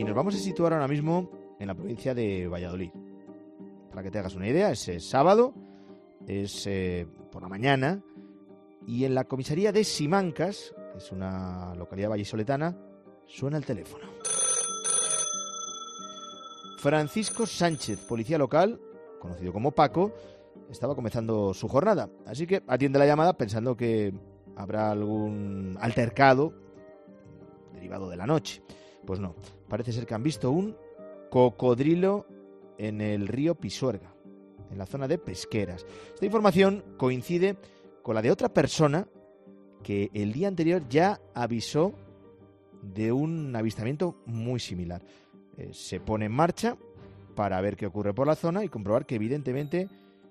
y nos vamos a situar ahora mismo en la provincia de Valladolid. Para que te hagas una idea, es sábado, es por la mañana, y en la comisaría de Simancas, que es una localidad vallisoletana, suena el teléfono. Francisco Sánchez, policía local, conocido como Paco, estaba comenzando su jornada, así que atiende la llamada pensando que habrá algún altercado derivado de la noche. Pues no, parece ser que han visto un cocodrilo en el río Pisuerga, en la zona de Pesqueras. Esta información coincide con la de otra persona que el día anterior ya avisó de un avistamiento muy similar. Se pone en marcha para ver qué ocurre por la zona y comprobar que evidentemente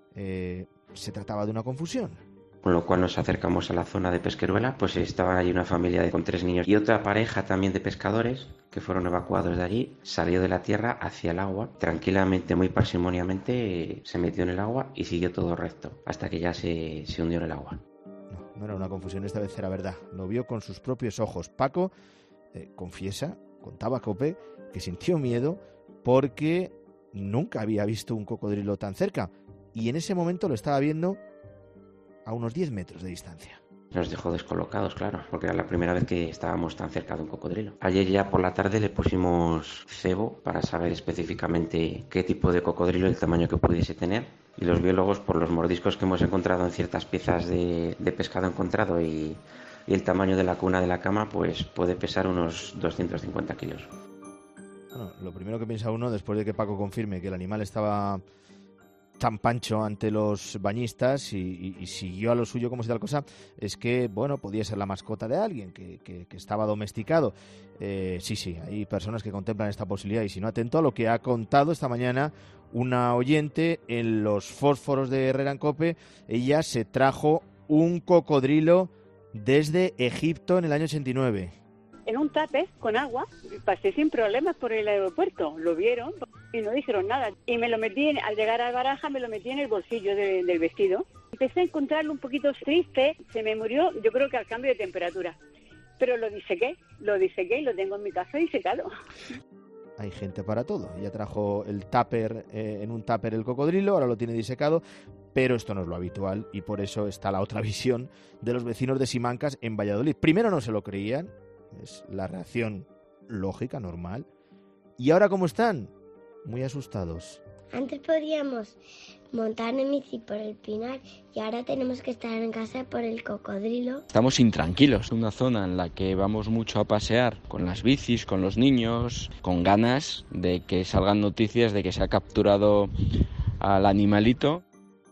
se trataba de una confusión. Con lo cual nos acercamos a la zona de Pesqueruela, pues estaba allí una familia con 3 niños y otra pareja también de pescadores que fueron evacuados de allí. Salió de la tierra hacia el agua, tranquilamente, muy parsimoniamente, se metió en el agua y siguió todo recto, hasta que ya se hundió en el agua. No era una confusión, esta vez era verdad. Lo vio con sus propios ojos. Paco confiesa, contaba a COPE, que sintió miedo porque nunca había visto un cocodrilo tan cerca y en ese momento lo estaba viendo a unos 10 metros de distancia. Nos dejó descolocados, claro, porque era la primera vez que estábamos tan cerca de un cocodrilo. Ayer ya por la tarde le pusimos cebo para saber específicamente qué tipo de cocodrilo y el tamaño que pudiese tener. Y los biólogos, por los mordiscos que hemos encontrado en ciertas piezas de pescado encontrado y el tamaño de la cuna de la cama, pues puede pesar unos 250 kilos. Bueno, lo primero que piensa uno, después de que Paco confirme que el animal estaba tan pancho ante los bañistas y siguió a lo suyo como si tal cosa, es que, bueno, podía ser la mascota de alguien que estaba domesticado. Sí, hay personas que contemplan esta posibilidad y si no, atento a lo que ha contado esta mañana una oyente en los fósforos de Herrera en Cope. Ella se trajo un cocodrilo desde Egipto en el año 89. En un tupper con agua, pasé sin problemas por el aeropuerto, lo vieron y no dijeron nada. Y me lo metí, al llegar a Baraja, me lo metí en el bolsillo del vestido. Empecé a encontrarlo un poquito triste, se me murió, yo creo que al cambio de temperatura. Pero lo disequé y lo tengo en mi casa disecado. Hay gente para todo. Ella trajo el tupper, en un tupper el cocodrilo, ahora lo tiene disecado, pero esto no es lo habitual y por eso está la otra visión de los vecinos de Simancas en Valladolid. Primero no se lo creían, es la reacción lógica, normal. ¿Y ahora cómo están? Muy asustados. Antes podíamos montar en bici por el Pinar y ahora tenemos que estar en casa por el cocodrilo. Estamos intranquilos, una zona en la que vamos mucho a pasear con las bicis, con los niños, con ganas de que salgan noticias de que se ha capturado al animalito.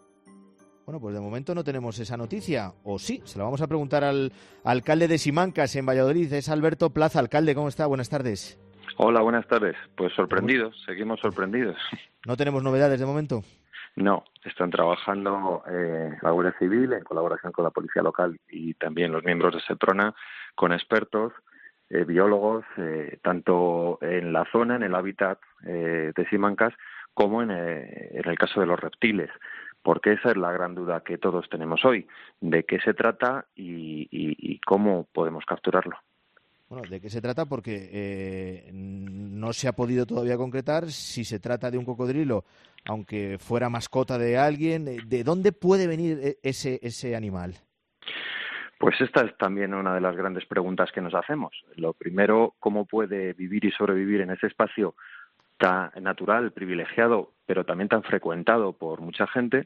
Bueno, pues de momento no tenemos esa noticia, o sí, se la vamos a preguntar al alcalde de Simancas en Valladolid, es Alberto Plaza. Alcalde, ¿cómo está? Buenas tardes. Hola, buenas tardes. Pues sorprendidos, seguimos sorprendidos. ¿No tenemos novedades de momento? No, están trabajando la Guardia Civil en colaboración con la Policía Local y también los miembros de Seprona, con expertos, biólogos, tanto en la zona, en el hábitat de Simancas, como en el caso de los reptiles. Porque esa es la gran duda que todos tenemos hoy, de qué se trata y cómo podemos capturarlo. Bueno, ¿de qué se trata? Porque no se ha podido todavía concretar si se trata de un cocodrilo, aunque fuera mascota de alguien. ¿De dónde puede venir ese animal? Pues esta es también una de las grandes preguntas que nos hacemos. Lo primero, ¿cómo puede vivir y sobrevivir en ese espacio tan natural, privilegiado, pero también tan frecuentado por mucha gente?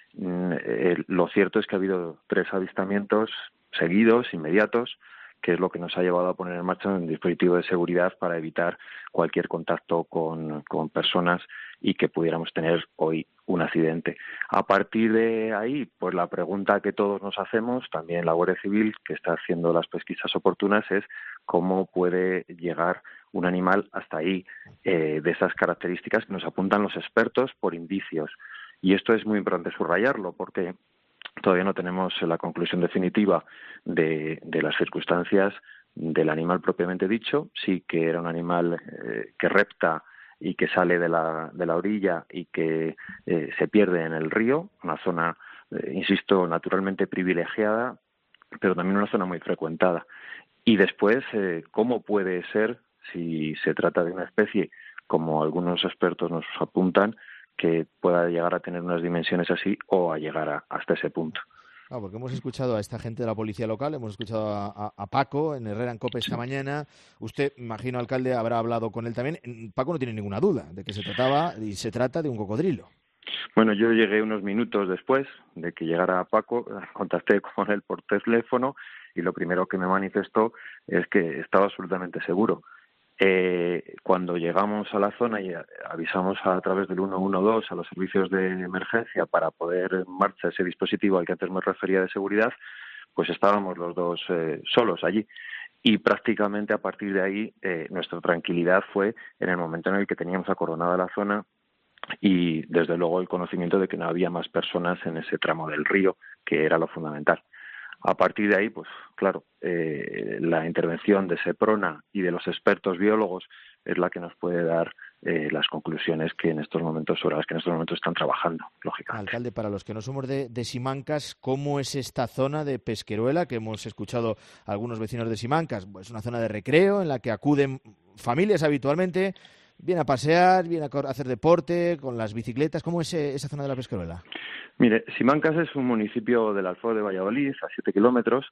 Lo cierto es que ha habido 3 avistamientos seguidos, inmediatos, que es lo que nos ha llevado a poner en marcha un dispositivo de seguridad para evitar cualquier contacto con personas y que pudiéramos tener hoy un accidente. A partir de ahí, pues la pregunta que todos nos hacemos, también la Guardia Civil, que está haciendo las pesquisas oportunas, es cómo puede llegar un animal hasta ahí, de esas características que nos apuntan los expertos por indicios. Y esto es muy importante subrayarlo, porque todavía no tenemos la conclusión definitiva de las circunstancias del animal propiamente dicho. Sí que era un animal que repta y que sale de la orilla y que se pierde en el río, una zona, insisto, naturalmente privilegiada, pero también una zona muy frecuentada. Y después, ¿cómo puede ser si se trata de una especie, como algunos expertos nos apuntan, que pueda llegar a tener unas dimensiones así o a llegar hasta ese punto. Porque hemos escuchado a esta gente de la policía local, hemos escuchado a Paco en Herrera en COPE esta mañana. Usted, imagino, alcalde, habrá hablado con él también. Paco no tiene ninguna duda de que se trataba y se trata de un cocodrilo. Bueno, yo llegué unos minutos después de que llegara Paco, contacté con él por teléfono y lo primero que me manifestó es que estaba absolutamente seguro. Cuando llegamos a la zona y avisamos a través del 112 a los servicios de emergencia para poner en marcha ese dispositivo al que antes me refería de seguridad, pues estábamos los dos solos allí. Y prácticamente a partir de ahí nuestra tranquilidad fue en el momento en el que teníamos acordonada la zona y desde luego el conocimiento de que no había más personas en ese tramo del río, que era lo fundamental. A partir de ahí, pues claro, la intervención de Seprona y de los expertos biólogos es la que nos puede dar las conclusiones que en estos momentos, sobre las que en estos momentos están trabajando, lógicamente. Alcalde, para los que no somos de Simancas, ¿cómo es esta zona de Pesqueruela que hemos escuchado a algunos vecinos de Simancas? Pues una zona de recreo en la que acuden familias habitualmente, vienen a pasear, vienen a hacer deporte con las bicicletas. ¿Cómo es esa zona de la Pesqueruela? Mire, Simancas es un municipio del Alfeo de Valladolid, a 7 kilómetros,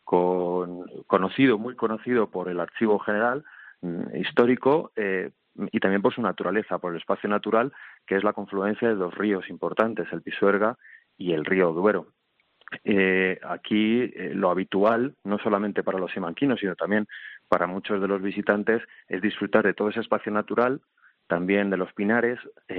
muy conocido por el Archivo General histórico y también por su naturaleza, por el espacio natural, que es la confluencia de dos ríos importantes, el Pisuerga y el río Duero. Aquí lo habitual, no solamente para los simanquinos, sino también para muchos de los visitantes, es disfrutar de todo ese espacio natural, también de los pinares,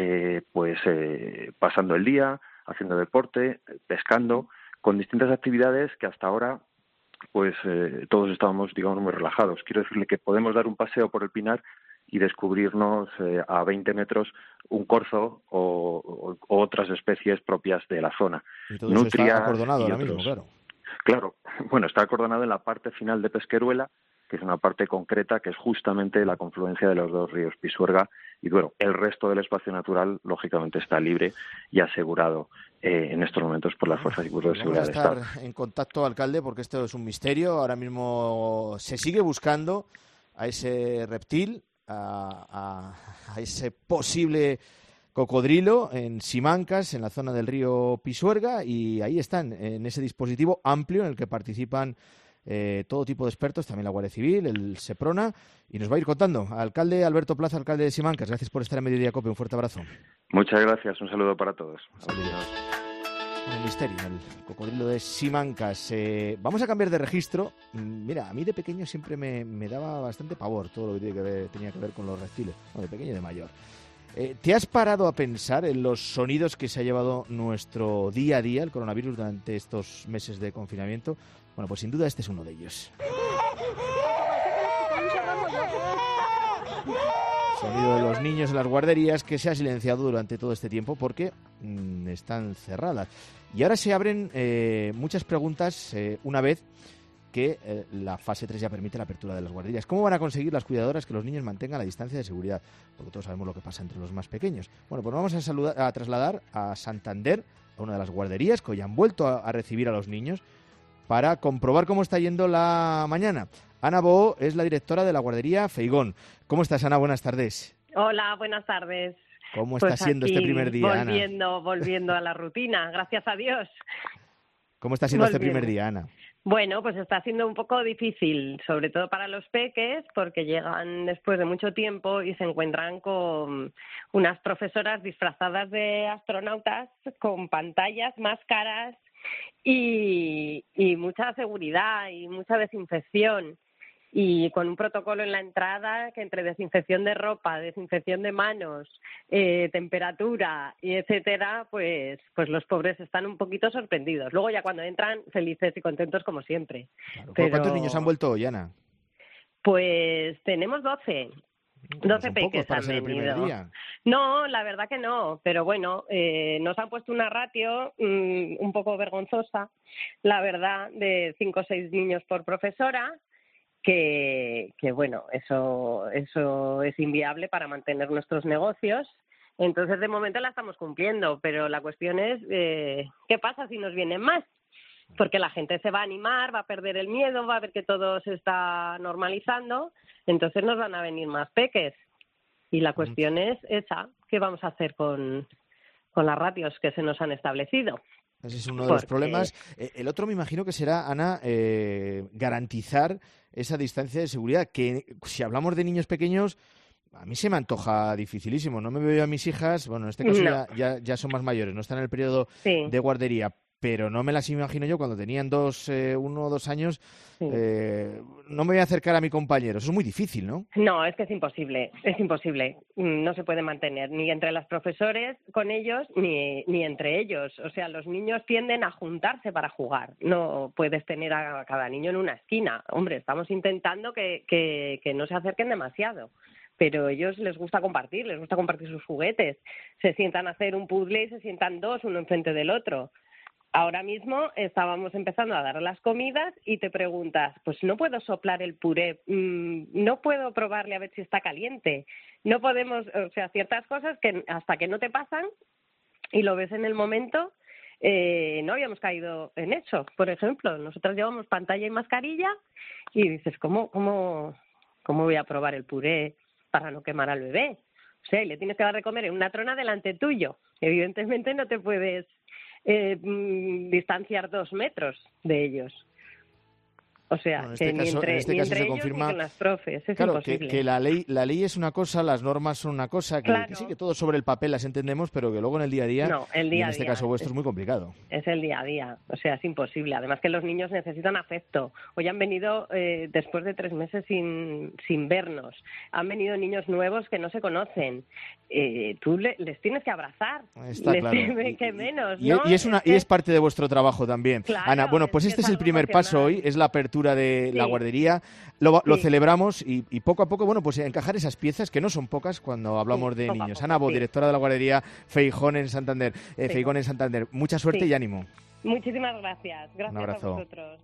pasando el día, haciendo deporte, pescando, con distintas actividades que hasta ahora todos estábamos, digamos, muy relajados. Quiero decirle que podemos dar un paseo por el pinar y descubrirnos a 20 metros un corzo o otras especies propias de la zona. Y todo eso está acordonado ahora mismo, claro. Claro, bueno, está acordonado en la parte final de Pesqueruela, que es una parte concreta que es justamente la confluencia de los dos ríos Pisuerga y Duero. El resto del espacio natural, lógicamente, está libre y asegurado en estos momentos por las fuerzas y cuerpos de seguridad del Estado. Vamos a estar en contacto, alcalde, porque esto es un misterio. Ahora mismo se sigue buscando a ese reptil, a ese posible cocodrilo en Simancas, en la zona del río Pisuerga, y ahí están, en ese dispositivo amplio en el que participan todo tipo de expertos, también la Guardia Civil, el Seprona, y nos va a ir contando. Alcalde Alberto Plaza, alcalde de Simancas, gracias por estar en Mediodía Cope, un fuerte abrazo. Muchas gracias, un saludo para todos. El misterio, el cocodrilo de Simancas. Vamos a cambiar de registro. Mira, a mí de pequeño siempre me daba bastante pavor todo lo que tenía que ver con los reptiles, de pequeño y de mayor. ¿Te has parado a pensar en los sonidos que se ha llevado nuestro día a día, el coronavirus, durante estos meses de confinamiento? Bueno, pues sin duda este es uno de ellos. Sonido de los niños en las guarderías que se ha silenciado durante todo este tiempo porque están cerradas. Y ahora se abren muchas preguntas una vez que la fase 3 ya permite la apertura de las guarderías. ¿Cómo van a conseguir las cuidadoras que los niños mantengan la distancia de seguridad? Porque todos sabemos lo que pasa entre los más pequeños. Bueno, pues vamos a trasladar a Santander, a una de las guarderías que hoy han vuelto a recibir a los niños para comprobar cómo está yendo la mañana. Ana Bo es la directora de la guardería Feigón. ¿Cómo estás, Ana? Buenas tardes. Hola, buenas tardes. ¿Cómo está siendo este primer día, Ana? Volviendo a la rutina, gracias a Dios. ¿Cómo está siendo este primer día, Ana? Bueno, pues está siendo un poco difícil, sobre todo para los peques, porque llegan después de mucho tiempo y se encuentran con unas profesoras disfrazadas de astronautas, con pantallas, máscaras y mucha seguridad y mucha desinfección. Y con un protocolo en la entrada que entre desinfección de ropa, desinfección de manos, temperatura y etcétera, pues los pobres están un poquito sorprendidos. Luego ya cuando entran, felices y contentos como siempre. Claro. ¿Cuántos niños han vuelto hoy, Ana? Pues tenemos 12. 12 peques han venido. No, la verdad que no, pero bueno, nos han puesto una ratio un poco vergonzosa, la verdad, de 5 o 6 niños por profesora. Que bueno, eso es inviable para mantener nuestros negocios. Entonces, de momento la estamos cumpliendo, pero la cuestión es ¿qué pasa si nos vienen más? porque la gente se va a animar, va a perder el miedo, va a ver que todo se está normalizando, entonces nos van a venir más peques. Y la cuestión es esa, ¿qué vamos a hacer con las ratios que se nos han establecido? Ese es uno de los problemas. El otro me imagino que será, Ana, garantizar esa distancia de seguridad, que si hablamos de niños pequeños, a mí se me antoja dificilísimo. No me veo a mis hijas, bueno, en este caso ya son más mayores, no están en el periodo de guardería, pero no me las imagino yo cuando tenían 1 o 2 años. No me voy a acercar a mi compañero. Eso es muy difícil, ¿no? No, es que es imposible. No se puede mantener ni entre los profesores con ellos ni entre ellos. O sea, los niños tienden a juntarse para jugar. No puedes tener a cada niño en una esquina. Hombre, estamos intentando que no se acerquen demasiado. Pero a ellos les gusta compartir sus juguetes. Se sientan a hacer un puzzle y se sientan 2, uno enfrente del otro. Ahora mismo estábamos empezando a dar las comidas y te preguntas, pues no puedo soplar el puré, no puedo probarle a ver si está caliente, no podemos, o sea, ciertas cosas que hasta que no te pasan y lo ves en el momento, no habíamos caído en eso. Por ejemplo, nosotros llevamos pantalla y mascarilla y dices, ¿cómo voy a probar el puré para no quemar al bebé? O sea, y le tienes que dar de comer en una trona delante tuyo. Evidentemente no te puedes distanciar 2 metros de ellos. O sea, en este caso se confirma, ni con las profes. Es claro, imposible. que la ley es una cosa, las normas son una cosa, que sí, que todo sobre el papel las entendemos, pero que luego en el día a día, y en este caso vuestro, es muy complicado. Es el día a día, o sea, es imposible. Además que los niños necesitan afecto. Hoy han venido, después de 3 meses sin vernos, han venido niños nuevos que no se conocen. Tú les tienes que abrazar. Está claro. Que menos, y, ¿no? y es parte de vuestro trabajo también. Claro, Ana, bueno, pues este es el primer paso hoy, es la apertura de la guardería, lo celebramos y poco a poco, bueno, pues encajar esas piezas que no son pocas cuando hablamos de niños. Ana Bo, directora de la guardería Feijón en Santander. Feijón en Santander, mucha suerte y ánimo. Muchísimas gracias. Gracias Un abrazo. a vosotros.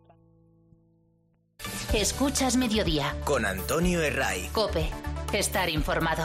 Escuchas Mediodía con Antonio Herray. COPE. Estar informado.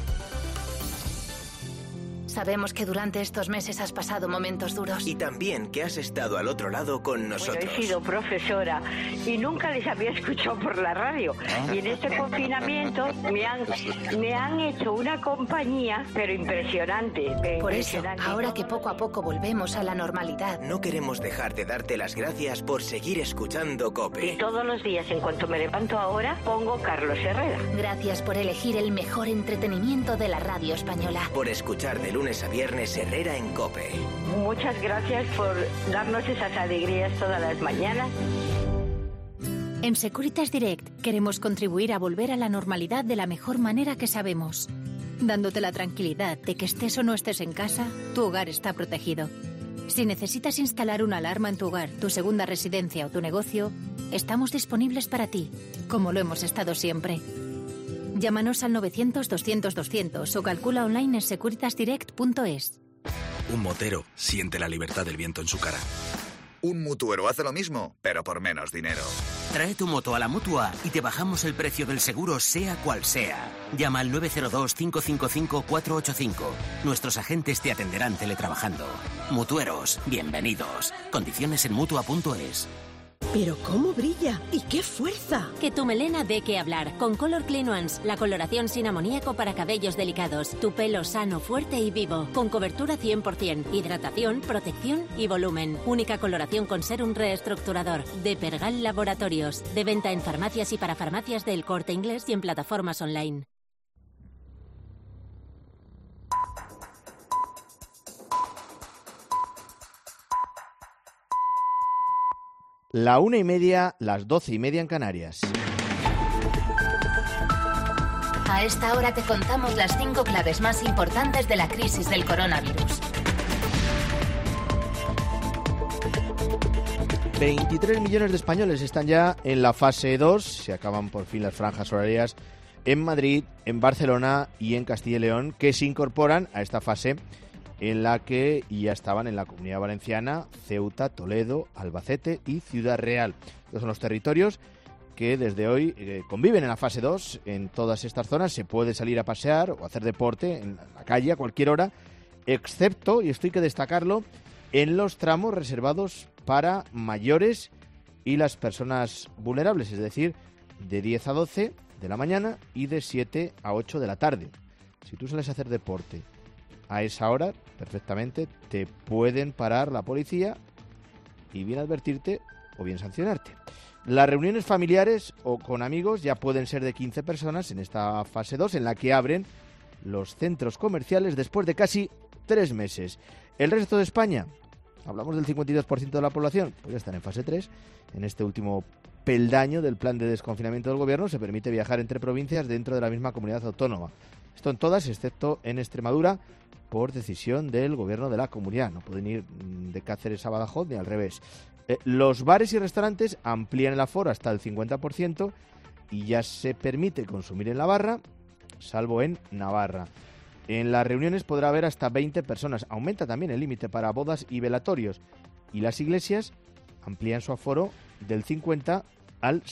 Sabemos que durante estos meses has pasado momentos duros. Y también que has estado al otro lado con nosotros. Bueno, he sido profesora y nunca les había escuchado por la radio. Y en este confinamiento me han hecho una compañía, pero impresionante. Por eso, ahora que poco a poco volvemos a la normalidad, no queremos dejar de darte las gracias por seguir escuchando COPE. Y todos los días, en cuanto me levanto ahora, pongo Carlos Herrera. Gracias por elegir el mejor entretenimiento de la radio española. Por escuchar de lunes a viernes Herrera en COPE. Muchas gracias por darnos esas alegrías todas las mañanas. En Securitas Direct queremos contribuir a volver a la normalidad de la mejor manera que sabemos, dándote la tranquilidad de que estés o no estés en casa, tu hogar está protegido. Si necesitas instalar una alarma en tu hogar, tu segunda residencia o tu negocio, estamos disponibles para ti, como lo hemos estado siempre. Llámanos al 900-200-200 o calcula online en securitasdirect.es. Un motero siente la libertad del viento en su cara. Un mutuero hace lo mismo, pero por menos dinero. Trae tu moto a la Mutua y te bajamos el precio del seguro sea cual sea. Llama al 902-555-485. Nuestros agentes te atenderán teletrabajando. Mutueros, bienvenidos. Condiciones en Mutua.es. ¡Pero cómo brilla! ¡Y qué fuerza! Que tu melena dé que hablar. Con Color Clean Ones, la coloración sin amoníaco para cabellos delicados. Tu pelo sano, fuerte y vivo. Con cobertura 100%, hidratación, protección y volumen. Única coloración con serum reestructurador. De Pergal Laboratorios. De venta en farmacias y para farmacias del Corte Inglés y en plataformas online. La 1:30, las 12:30 en Canarias. A esta hora te contamos las 5 claves más importantes de la crisis del coronavirus. 23 millones de españoles están ya en la fase 2. Se acaban por fin las franjas horarias en Madrid, en Barcelona y en Castilla y León, que se incorporan a esta fase en la que ya estaban en la Comunidad Valenciana, Ceuta, Toledo, Albacete y Ciudad Real. Estos son los territorios que desde hoy conviven en la fase 2. En todas estas zonas se puede salir a pasear o hacer deporte en la calle a cualquier hora, excepto, y esto hay que destacarlo, en los tramos reservados para mayores y las personas vulnerables, es decir, de 10 a 12 de la mañana y de 7 a 8 de la tarde. Si tú sales a hacer deporte a esa hora, perfectamente te pueden parar la policía y bien advertirte o bien sancionarte. Las reuniones familiares o con amigos ya pueden ser de 15 personas en esta fase 2, en la que abren los centros comerciales después de casi 3 meses. El resto de España, hablamos del 52% de la población, pues ya están en fase 3. En este último peldaño del plan de desconfinamiento del gobierno se permite viajar entre provincias dentro de la misma comunidad autónoma. Esto en todas, excepto en Extremadura, por decisión del gobierno de la comunidad. No pueden ir de Cáceres a Badajoz ni al revés. Los bares y restaurantes amplían el aforo hasta el 50% y ya se permite consumir en la barra, salvo en Navarra. En las reuniones podrá haber hasta 20 personas. Aumenta también el límite para bodas y velatorios. Y las iglesias amplían su aforo del 50 al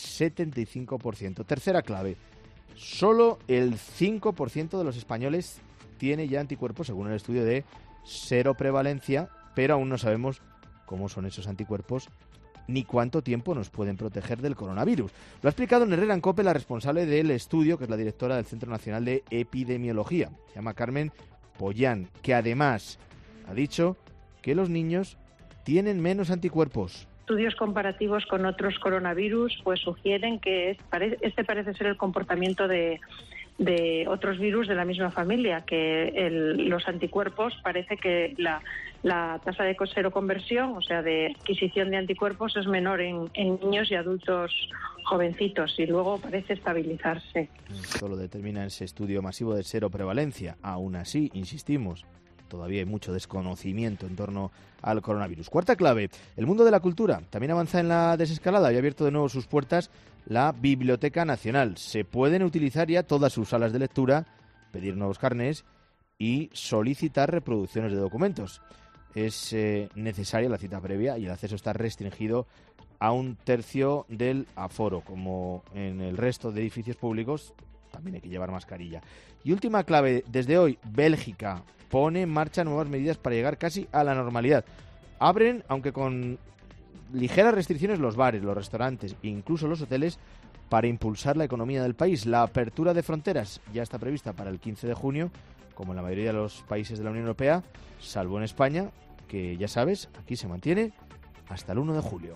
75%. Tercera clave. Solo el 5% de los españoles tiene ya anticuerpos, según el estudio de seroprevalencia, pero aún no sabemos cómo son esos anticuerpos ni cuánto tiempo nos pueden proteger del coronavirus. Lo ha explicado en Herrera en COPE la responsable del estudio, que es la directora del Centro Nacional de Epidemiología. Se llama Carmen Pollán, que además ha dicho que los niños tienen menos anticuerpos. Estudios comparativos con otros coronavirus pues sugieren que este parece ser el comportamiento de otros virus de la misma familia, que los anticuerpos, parece que la tasa de seroconversión, o sea, de adquisición de anticuerpos, es menor en niños y adultos jovencitos y luego parece estabilizarse. Esto lo determina ese estudio masivo de seroprevalencia. Aún así, insistimos, todavía hay mucho desconocimiento en torno al coronavirus. Cuarta clave, el mundo de la cultura también avanza en la desescalada y ha abierto de nuevo sus puertas la Biblioteca Nacional. Se pueden utilizar ya todas sus salas de lectura, pedir nuevos carnés y solicitar reproducciones de documentos. Es necesaria la cita previa y el acceso está restringido a 1/3 del aforo. Como en el resto de edificios públicos, también hay que llevar mascarilla. Y última clave, desde hoy, Bélgica pone en marcha nuevas medidas para llegar casi a la normalidad. Abren, aunque con ligeras restricciones, los bares, los restaurantes e incluso los hoteles para impulsar la economía del país. La apertura de fronteras ya está prevista para el 15 de junio, como en la mayoría de los países de la Unión Europea, salvo en España, que ya sabes, aquí se mantiene hasta el 1 de julio.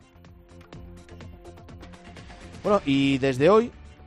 Bueno, y desde hoy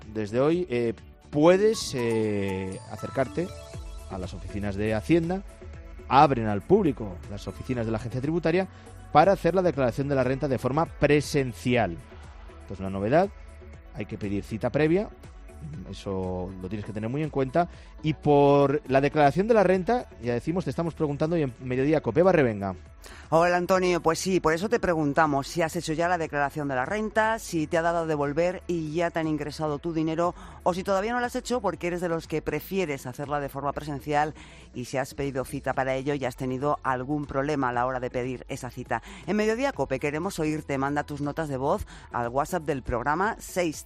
puedes acercarte a las oficinas de Hacienda. Abren al público las oficinas de la agencia tributaria para hacer la declaración de la renta de forma presencial. Esto es una novedad, hay que pedir cita previa, eso lo tienes que tener muy en cuenta. Y por la declaración de la renta, ya decimos, te estamos preguntando y en Mediodía COPE. Revenga. Hola Antonio, pues sí, por eso te preguntamos si has hecho ya la declaración de la renta, si te ha dado a devolver y ya te han ingresado tu dinero, o si todavía no lo has hecho porque eres de los que prefieres hacerla de forma presencial y si has pedido cita para ello y has tenido algún problema a la hora de pedir esa cita. En Mediodía COPE queremos oírte, manda tus notas de voz al WhatsApp del programa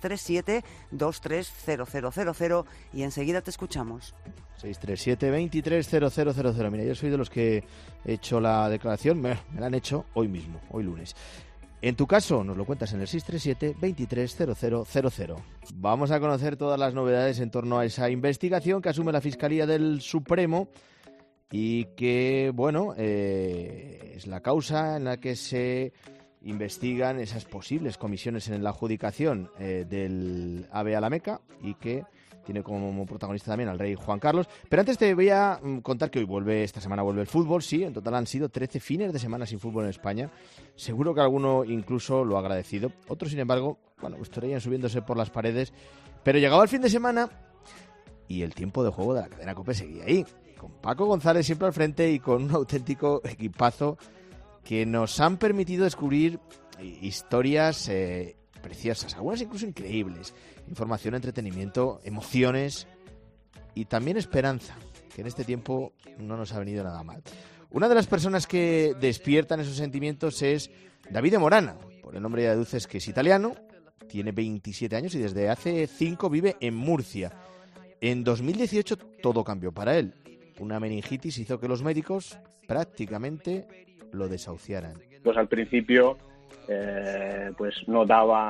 637-230000 y enseguida te escuchamos. 637-230000. Mira, yo soy de los que he hecho la declaración, me la han hecho hoy mismo, hoy lunes. En tu caso, nos lo cuentas en el 637-230000. Vamos a conocer todas las novedades en torno a esa investigación que asume la Fiscalía del Supremo y que, bueno, es la causa en la que se investigan esas posibles comisiones en la adjudicación del AVE a la Meca y que tiene como protagonista también al rey Juan Carlos. Pero antes te voy a contar que esta semana vuelve el fútbol. Sí, en total han sido 13 fines de semana sin fútbol en España. Seguro que alguno incluso lo ha agradecido. Otros, sin embargo, bueno, estarían subiéndose por las paredes. Pero llegaba el fin de semana y el tiempo de juego de la cadena COPE seguía ahí. Con Paco González siempre al frente y con un auténtico equipazo que nos han permitido descubrir historias preciosas, algunas incluso increíbles. Información, entretenimiento, emociones y también esperanza, que en este tiempo no nos ha venido nada mal. Una de las personas que despiertan esos sentimientos es Davide Morana. Por el nombre ya deduces que es italiano, tiene 27 años y desde hace 5 vive en Murcia. En 2018 todo cambió para él. Una meningitis hizo que los médicos prácticamente lo desahuciaran. Pues al principio pues no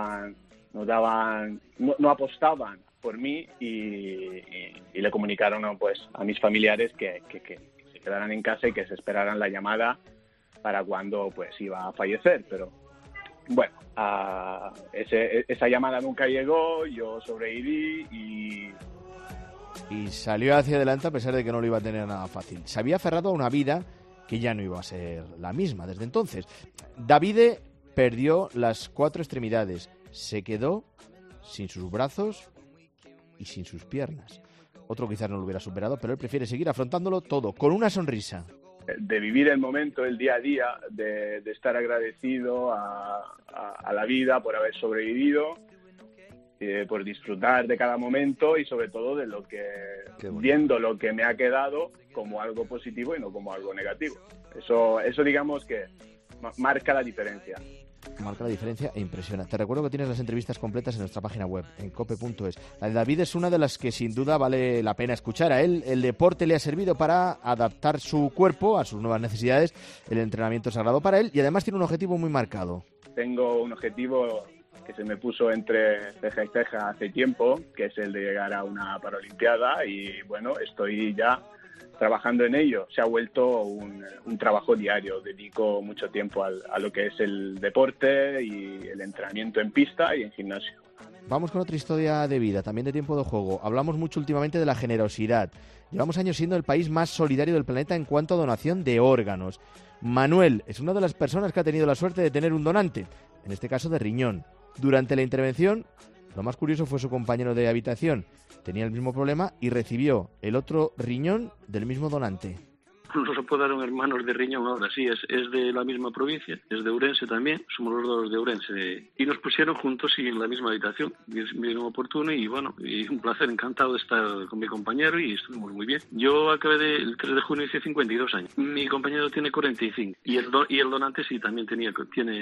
apostaban por mí y le comunicaron pues a mis familiares que se quedaran en casa y que se esperaran la llamada para cuando pues iba a fallecer. Pero bueno, esa llamada nunca llegó, yo sobreviví y salió hacia adelante a pesar de que no lo iba a tener nada fácil. Se había aferrado a una vida que ya no iba a ser la misma desde entonces. Davide perdió las 4 extremidades, se quedó sin sus brazos y sin sus piernas. Otro quizás no lo hubiera superado, pero él prefiere seguir afrontándolo todo, con una sonrisa. De vivir el momento, el día a día, de estar agradecido a la vida por haber sobrevivido, por disfrutar de cada momento y sobre todo de viendo lo que me ha quedado como algo positivo y no como algo negativo. Eso digamos que marca la diferencia. Marca la diferencia e impresiona. Te recuerdo que tienes las entrevistas completas en nuestra página web, en cope.es. La de David es una de las que sin duda vale la pena escuchar. A él el deporte le ha servido para adaptar su cuerpo a sus nuevas necesidades, el entrenamiento es sagrado para él y además tiene un objetivo muy marcado. Tengo un objetivo que se me puso entre ceja y ceja hace tiempo, que es el de llegar a una Paralimpiada y bueno, estoy ya trabajando en ello. Se ha vuelto un trabajo diario. Dedico mucho tiempo a lo que es el deporte y el entrenamiento en pista y en gimnasio. Vamos con otra historia de vida, también de tiempo de juego. Hablamos mucho últimamente de la generosidad. Llevamos años siendo el país más solidario del planeta en cuanto a donación de órganos. Manuel es una de las personas que ha tenido la suerte de tener un donante, en este caso de riñón. Durante la intervención, lo más curioso fue su compañero de habitación. Tenía el mismo problema y recibió el otro riñón del mismo donante. Nos apodaron hermanos de riñón ahora, sí, es de la misma provincia, es de Ourense también, somos los dos de Ourense. Y nos pusieron juntos y en la misma habitación, vino oportuno y bueno, y un placer, encantado de estar con mi compañero y estuvimos muy bien. Yo acabé el 3 de junio, hice 52 años, mi compañero tiene 45 y el donante sí también tenía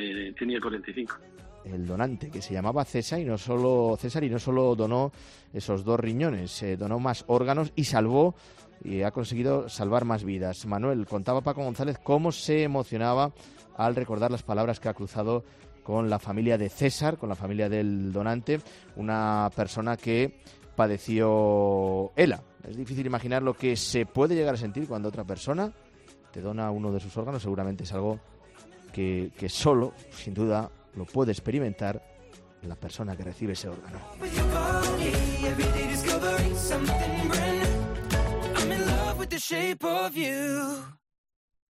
45. El donante, que se llamaba César y no solo donó esos 2 riñones, donó más órganos y ha conseguido salvar más vidas. Manuel, contaba Paco González cómo se emocionaba al recordar las palabras que ha cruzado con la familia de César, con la familia del donante, una persona que padeció ELA. Es difícil imaginar lo que se puede llegar a sentir cuando otra persona te dona uno de sus órganos. Seguramente es algo que solo, sin duda, lo puede experimentar la persona que recibe ese órgano. I'm in love with the shape of you.